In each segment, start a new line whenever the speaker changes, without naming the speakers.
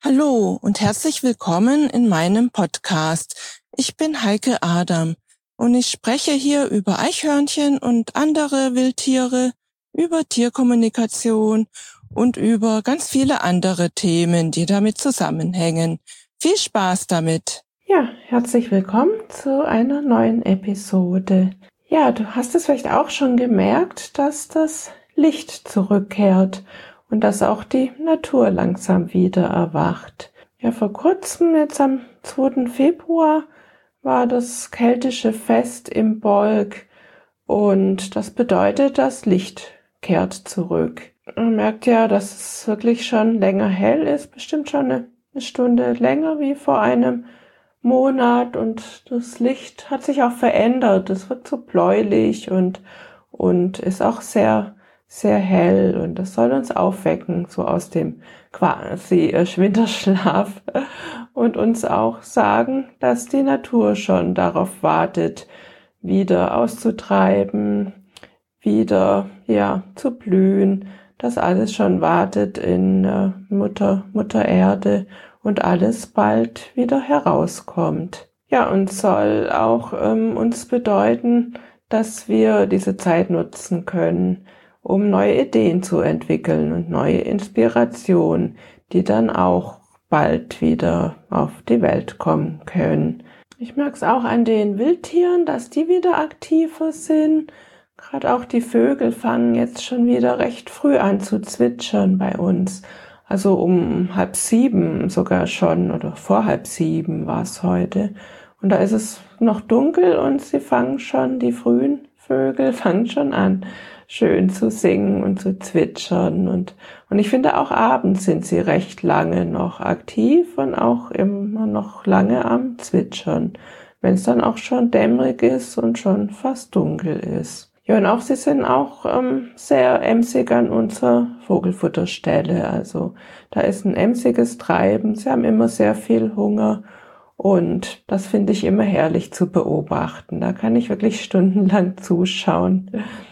Hallo und herzlich willkommen in meinem Podcast. Ich bin Heike Adam und ich spreche hier über Eichhörnchen und andere Wildtiere, über Tierkommunikation und über ganz viele andere Themen, die damit zusammenhängen. Viel Spaß damit!
Ja, herzlich willkommen zu einer neuen Episode. Ja, du hast es vielleicht auch schon gemerkt, dass das Licht zurückkehrt und dass auch die Natur langsam wieder erwacht. Ja, vor kurzem, jetzt am 2. Februar, war das keltische Fest im Bolg und das bedeutet, das Licht kehrt zurück. Man merkt ja, dass es wirklich schon länger hell ist, bestimmt schon eine Stunde länger wie vor einem Monat, und das Licht hat sich auch verändert. Es wird so bläulich und ist auch sehr, sehr hell, und das soll uns aufwecken, so aus dem quasi Winterschlaf, und uns auch sagen, dass die Natur schon darauf wartet, wieder auszutreiben, wieder zu blühen, dass alles schon wartet in Mutter Erde und alles bald wieder herauskommt. Ja, und soll auch uns bedeuten, dass wir diese Zeit nutzen können, um neue Ideen zu entwickeln und neue Inspirationen, die dann auch bald wieder auf die Welt kommen können. Ich merke es auch an den Wildtieren, dass die wieder aktiver sind. Gerade auch die Vögel fangen jetzt schon wieder recht früh an zu zwitschern bei uns. Also um 6:30 sogar schon, oder vor 6:30 war es heute. Und da ist es noch dunkel und die frühen Vögel fangen schon an, schön zu singen und zu zwitschern. Und ich finde, auch abends sind sie recht lange noch aktiv und auch immer noch lange am Zwitschern, wenn es dann auch schon dämmerig ist und schon fast dunkel ist. Ja, und auch sie sind auch sehr emsig an unserer Vogelfutterstelle. Also da ist ein emsiges Treiben. Sie haben immer sehr viel Hunger, und das finde ich immer herrlich zu beobachten. Da kann ich wirklich stundenlang zuschauen.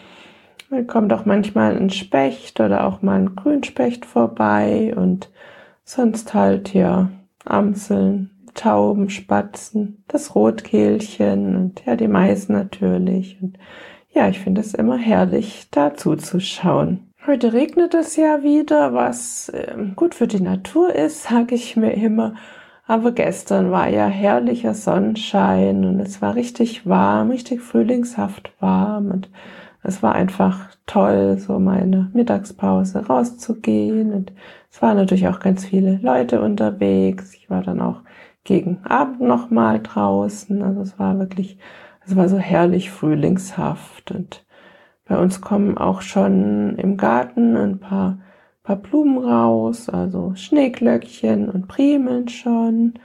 Da kommt auch manchmal ein Specht oder auch mal ein Grünspecht vorbei, und sonst halt Amseln, Tauben, Spatzen, das Rotkehlchen und die Meisen natürlich. Und ja, ich finde es immer herrlich, da zuzuschauen. Heute regnet es ja wieder, was gut für die Natur ist, sage ich mir immer. Aber gestern war ja herrlicher Sonnenschein und es war richtig warm, richtig frühlingshaft warm, und es war einfach toll, so meine Mittagspause rauszugehen, und es waren natürlich auch ganz viele Leute unterwegs. Ich war dann auch gegen Abend noch mal draußen, also es war so herrlich frühlingshaft, und bei uns kommen auch schon im Garten ein paar Blumen raus, also Schneeglöckchen und Primeln schon,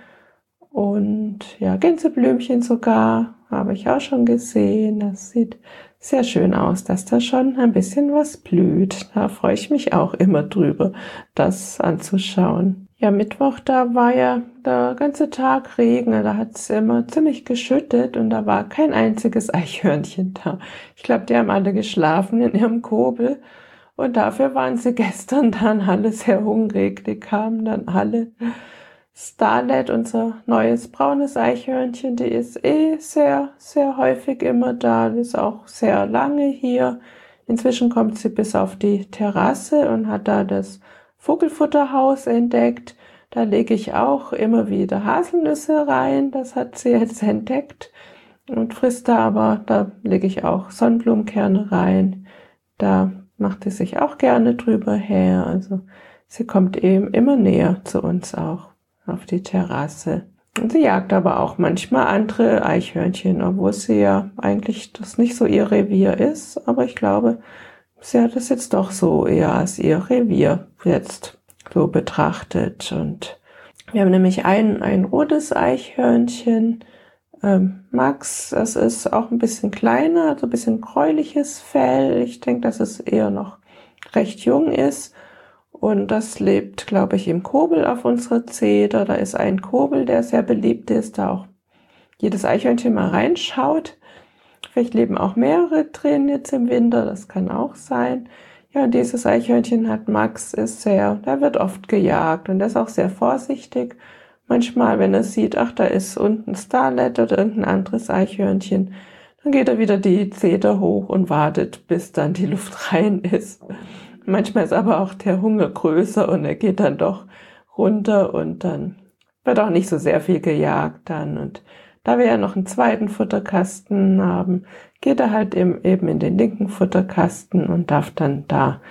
und Gänseblümchen sogar habe ich auch schon gesehen. Das sieht sehr schön aus, dass da schon ein bisschen was blüht. Da freue ich mich auch immer drüber, das anzuschauen. Ja, Mittwoch, da war ja der ganze Tag Regen, da hat es immer ziemlich geschüttet und da war kein einziges Eichhörnchen da. Ich glaube, die haben alle geschlafen in ihrem Kobel, und dafür waren sie gestern dann alle sehr hungrig. Die kamen dann alle. Starlet, unser neues braunes Eichhörnchen, die ist sehr, sehr häufig immer da. Die ist auch sehr lange hier. Inzwischen kommt sie bis auf die Terrasse und hat da das Vogelfutterhaus entdeckt. Da lege ich auch immer wieder Haselnüsse rein. Das hat sie jetzt entdeckt und frisst da lege ich auch Sonnenblumenkerne rein. Da macht sie sich auch gerne drüber her. Also sie kommt eben immer näher zu uns auch auf die Terrasse. Und sie jagt aber auch manchmal andere Eichhörnchen, obwohl sie ja eigentlich das nicht so ihr Revier ist. Aber ich glaube, sie hat es jetzt doch so eher als ihr Revier jetzt so betrachtet. Und wir haben nämlich ein rotes Eichhörnchen, Max. Es ist auch ein bisschen kleiner, also ein bisschen gräuliches Fell. Ich denke, dass es eher noch recht jung ist. Und das lebt, glaube ich, im Kobel auf unserer Zeder. Da ist ein Kobel, der sehr beliebt ist, da auch jedes Eichhörnchen mal reinschaut. Vielleicht leben auch mehrere drin jetzt im Winter, das kann auch sein. Ja, dieses Eichhörnchen hat Max, der wird oft gejagt und er ist auch sehr vorsichtig. Manchmal, wenn er sieht, ach, da ist unten Starlet oder irgendein anderes Eichhörnchen, dann geht er wieder die Zeder hoch und wartet, bis dann die Luft rein ist. Manchmal ist aber auch der Hunger größer und er geht dann doch runter und dann wird auch nicht so sehr viel gejagt dann. Und da wir ja noch einen zweiten Futterkasten haben, geht er halt eben in den linken Futterkasten und darf dann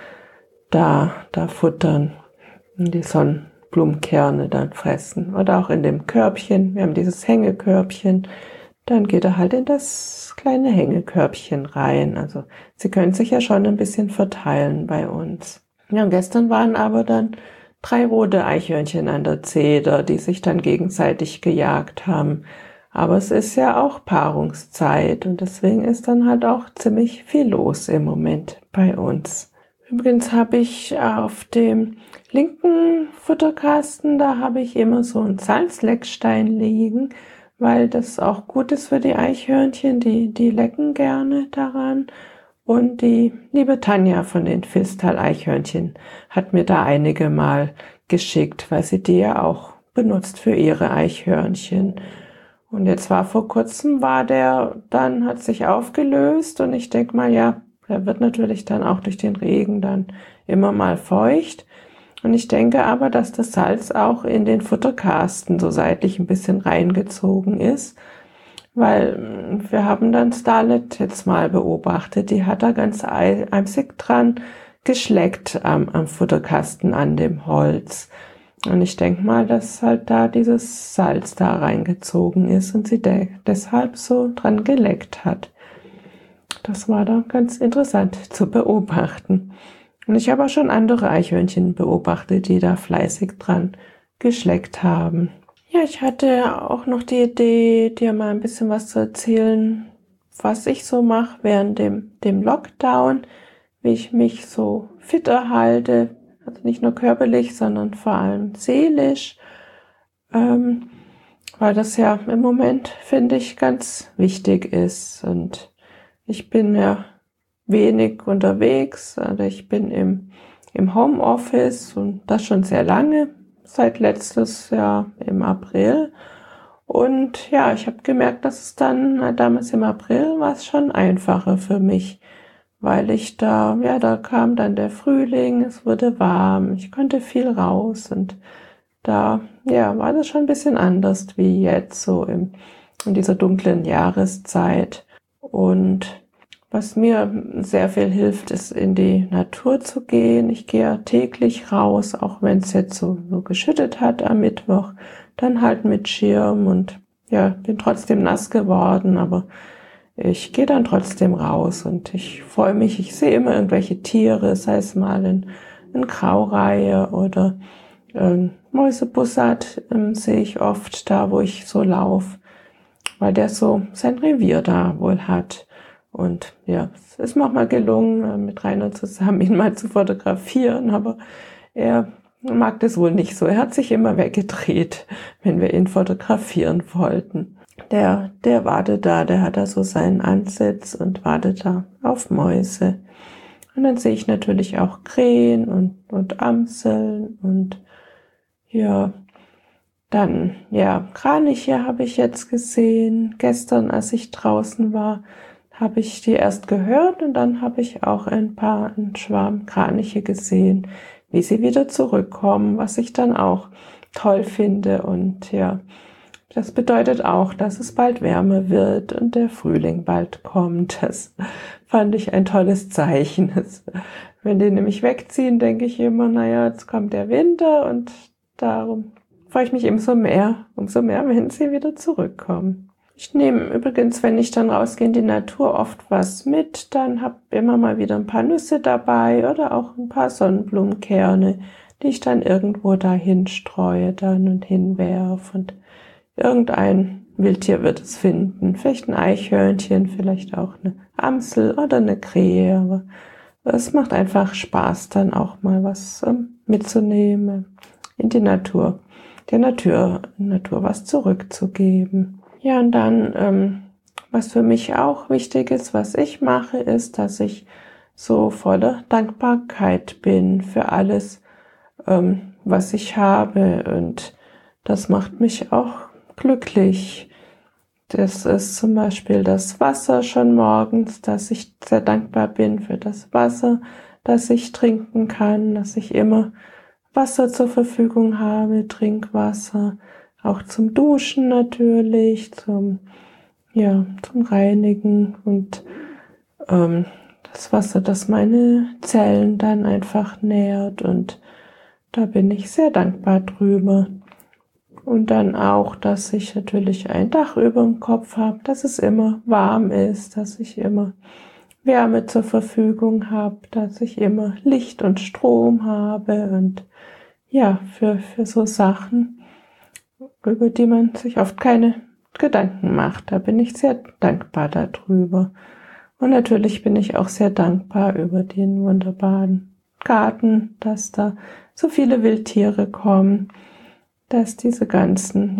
da futtern und die Sonnenblumenkerne dann fressen. Oder auch in dem Körbchen, wir haben dieses Hängekörbchen, dann geht er halt in das kleine Hängekörbchen rein. Also sie können sich ja schon ein bisschen verteilen bei uns. Ja, und gestern waren aber dann 3 rote Eichhörnchen an der Zeder, die sich dann gegenseitig gejagt haben. Aber es ist ja auch Paarungszeit und deswegen ist dann halt auch ziemlich viel los im Moment bei uns. Übrigens habe ich auf dem linken Futterkasten, da habe ich immer so einen Salzleckstein liegen, weil das auch gut ist für die Eichhörnchen, die lecken gerne daran. Und die liebe Tanja von den Filztal-Eichhörnchen hat mir da einige Mal geschickt, weil sie die ja auch benutzt für ihre Eichhörnchen. Und jetzt vor kurzem hat sich aufgelöst und ich denke mal, ja, der wird natürlich dann auch durch den Regen dann immer mal feucht. Und ich denke aber, dass das Salz auch in den Futterkasten so seitlich ein bisschen reingezogen ist, weil wir haben dann Starlet jetzt mal beobachtet, die hat da ganz emsig dran geschleckt am Futterkasten an dem Holz. Und ich denke mal, dass halt da dieses Salz da reingezogen ist und sie deshalb so dran geleckt hat. Das war da ganz interessant zu beobachten. Und ich habe auch schon andere Eichhörnchen beobachtet, die da fleißig dran geschleckt haben. Ja, ich hatte auch noch die Idee, dir mal ein bisschen was zu erzählen, was ich so mache während dem Lockdown, wie ich mich so fit erhalte, also nicht nur körperlich, sondern vor allem seelisch, weil das ja im Moment, finde ich, ganz wichtig ist. Und ich bin ja wenig unterwegs, also ich bin im Homeoffice und das schon sehr lange, seit letztes Jahr im April. Und ja, ich habe gemerkt, dass es dann, damals im April war es schon einfacher für mich, weil da kam dann der Frühling, es wurde warm, ich konnte viel raus und da, ja, war das schon ein bisschen anders wie jetzt so in dieser dunklen Jahreszeit. Und was mir sehr viel hilft, ist in die Natur zu gehen. Ich gehe ja täglich raus, auch wenn es jetzt so geschüttet hat am Mittwoch, dann halt mit Schirm und ja, bin trotzdem nass geworden, aber ich gehe dann trotzdem raus und ich freue mich, ich sehe immer irgendwelche Tiere, sei es mal ein Graureihe oder Mäusebussard sehe ich oft da, wo ich so laufe, weil der so sein Revier da wohl hat. Und ja, es ist mir auch mal gelungen, mit Rainer zusammen ihn mal zu fotografieren, aber er mag das wohl nicht so. Er hat sich immer weggedreht, wenn wir ihn fotografieren wollten. Der wartet da, der hat da so seinen Ansitz und wartet da auf Mäuse. Und dann sehe ich natürlich auch Krähen und Amseln und ja, dann, ja, Kraniche habe ich jetzt gesehen. Gestern, als ich draußen war, habe ich die erst gehört und dann habe ich auch einen Schwarm Kraniche gesehen, wie sie wieder zurückkommen, was ich dann auch toll finde. Und ja, das bedeutet auch, dass es bald wärmer wird und der Frühling bald kommt. Das fand ich ein tolles Zeichen. Wenn die nämlich wegziehen, denke ich immer, naja, jetzt kommt der Winter und darum freue ich mich umso mehr, wenn sie wieder zurückkommen. Ich nehme übrigens, wenn ich dann rausgehe in die Natur, oft was mit. Dann habe ich immer mal wieder ein paar Nüsse dabei oder auch ein paar Sonnenblumenkerne, die ich dann irgendwo dahin streue dann und hinwerfe. Und irgendein Wildtier wird es finden. Vielleicht ein Eichhörnchen, vielleicht auch eine Amsel oder eine Krähe. Aber es macht einfach Spaß, dann auch mal was mitzunehmen in die Natur. Der Natur was zurückzugeben. Ja, und dann, was für mich auch wichtig ist, was ich mache, ist, dass ich so voller Dankbarkeit bin für alles, was ich habe. Und das macht mich auch glücklich. Das ist zum Beispiel das Wasser schon morgens, dass ich sehr dankbar bin für das Wasser, das ich trinken kann, dass ich immer Wasser zur Verfügung habe, Trinkwasser, auch zum Duschen natürlich, zum Reinigen und das Wasser, das meine Zellen dann einfach nährt, und da bin ich sehr dankbar drüber. Und dann auch, dass ich natürlich ein Dach über dem Kopf habe, dass es immer warm ist, dass ich immer Wärme zur Verfügung habe, dass ich immer Licht und Strom habe und ja, für so Sachen, über die man sich oft keine Gedanken macht. Da bin ich sehr dankbar darüber. Und natürlich bin ich auch sehr dankbar über den wunderbaren Garten, dass da so viele Wildtiere kommen, dass diese ganzen,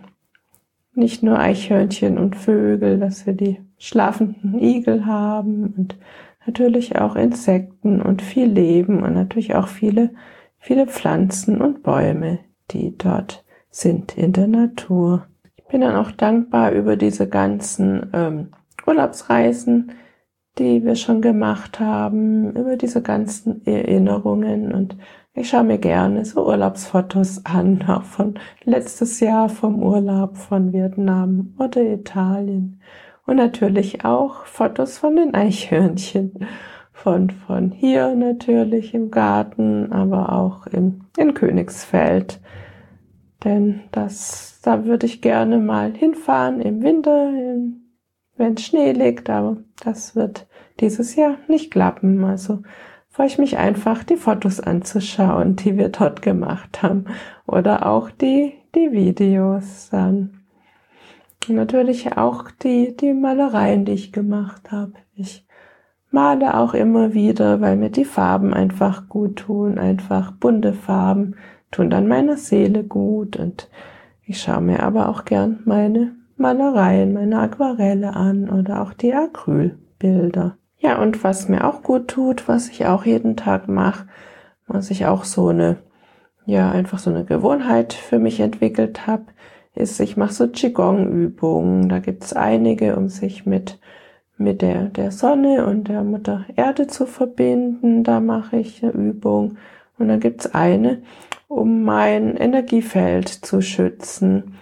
nicht nur Eichhörnchen und Vögel, dass wir die schlafenden Igel haben und natürlich auch Insekten und viel Leben und natürlich auch viele Pflanzen und Bäume, die dort sind in der Natur. Ich bin dann auch dankbar über diese ganzen Urlaubsreisen, die wir schon gemacht haben, über diese ganzen Erinnerungen, und ich schaue mir gerne so Urlaubsfotos an, auch von letztes Jahr vom Urlaub von Vietnam oder Italien, und natürlich auch Fotos von den Eichhörnchen, von hier natürlich im Garten, aber auch in Königsfeld, denn da würde ich gerne mal hinfahren im Winter, wenn Schnee liegt, aber das wird dieses Jahr nicht klappen. Also freue ich mich einfach, die Fotos anzuschauen, die wir dort gemacht haben, oder auch die Videos dann. Und natürlich auch die Malereien, die ich gemacht habe. Ich male auch immer wieder, weil mir die Farben einfach gut tun, einfach bunte Farben tun dann meiner Seele gut, und ich schaue mir aber auch gern meine Malereien, meine Aquarelle an oder auch die Acrylbilder. Ja, und was mir auch gut tut, was ich auch jeden Tag mache, was ich auch einfach so eine Gewohnheit für mich entwickelt habe, ist, ich mache so Qigong-Übungen. Da gibt's einige, um sich mit der Sonne und der Mutter Erde zu verbinden. Da mache ich eine Übung. Und dann gibt's eine, um mein Energiefeld zu schützen.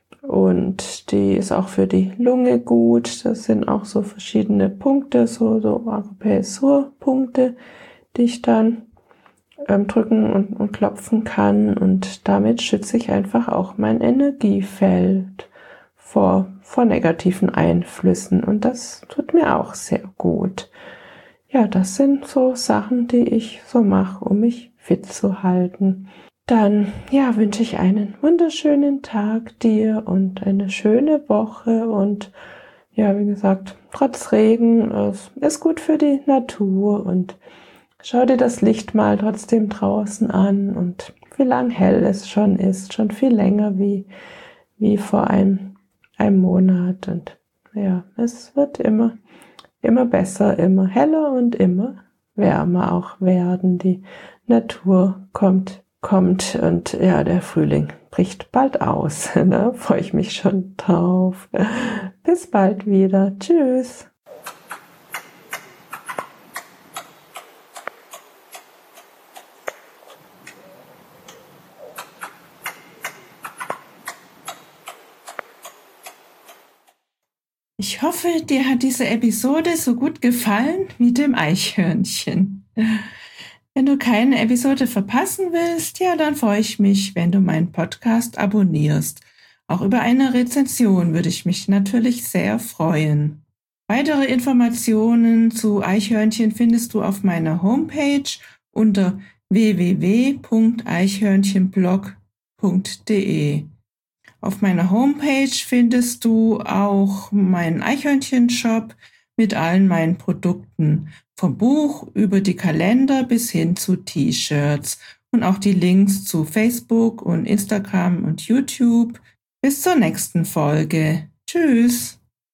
Und die ist auch für die Lunge gut. Das sind auch so verschiedene Punkte, so Akupressurpunkte, die ich dann drücken und klopfen kann. Und damit schütze ich einfach auch mein Energiefeld vor negativen Einflüssen. Und das tut mir auch sehr gut. Ja, das sind so Sachen, die ich so mache, um mich fit zu halten. Dann, wünsche ich einen wunderschönen Tag dir und eine schöne Woche, und wie gesagt, trotz Regen, es ist gut für die Natur, und schau dir das Licht mal trotzdem draußen an und wie lang hell es schon ist, schon viel länger wie vor einem Monat, und es wird immer besser, immer heller und immer wärmer auch werden. Die Natur kommt und der Frühling bricht bald aus. Da freue ich mich schon drauf. Bis bald wieder. Tschüss. Ich hoffe, dir hat diese Episode so gut gefallen wie dem Eichhörnchen. Wenn du keine Episode verpassen willst, dann freue ich mich, wenn du meinen Podcast abonnierst. Auch über eine Rezension würde ich mich natürlich sehr freuen. Weitere Informationen zu Eichhörnchen findest du auf meiner Homepage unter www.eichhörnchenblog.de. Auf meiner Homepage findest du auch meinen Eichhörnchen-Shop mit allen meinen Produkten, vom Buch über die Kalender bis hin zu T-Shirts, und auch die Links zu Facebook und Instagram und YouTube. Bis zur nächsten Folge. Tschüss!